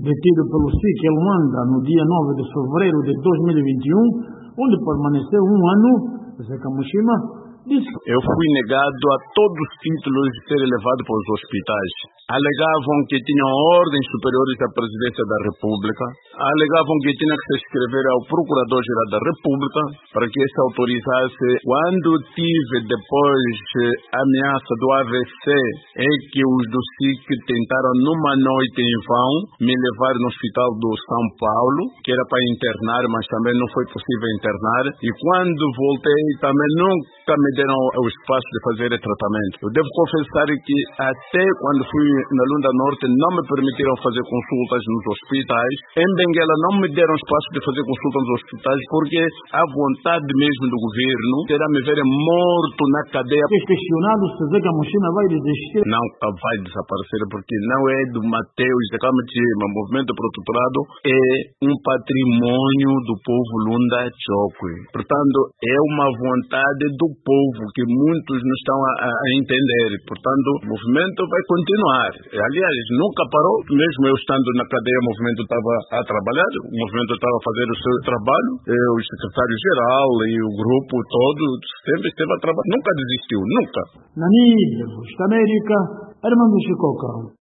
detido pelo SIC em Luanda no dia 9 de fevereiro de 2021, onde permaneceu um ano, Zé Kamushima disse: eu fui negado a todos os títulos de ser levado para os hospitais. Alegavam que tinham ordens superiores da Presidência da República, alegavam que tinha que se escrever ao Procurador-Geral da República para que esse autorizasse. Quando tive depois a ameaça do AVC, é que os do SIC tentaram numa noite em vão me levar no hospital do São Paulo, que era para internar, mas também não foi possível internar. E quando voltei também nunca me deram o espaço de fazer o tratamento. Eu devo confessar que até quando fui na Lunda Norte não me permitiram fazer consultas nos hospitais. Em Benguela não me deram espaço de fazer consultas nos hospitais porque a vontade mesmo do governo era me ver morto na cadeia. Questionado se Zé Kamushima vai desistir. Não vai desaparecer porque não é do Mateus de Kamachima. O movimento prototurado é um patrimônio do povo Lunda Chokwe. Portanto, é uma vontade do povo que muitos não estão a entender. Portanto, o movimento vai continuar. Aliás, nunca parou. Mesmo eu estando na cadeia, o movimento estava a trabalhar, o movimento estava a fazer o seu trabalho, o secretário-geral e o grupo todo sempre esteve a trabalhar. Nunca desistiu, nunca. Na Voz da América, Armando Chicocão.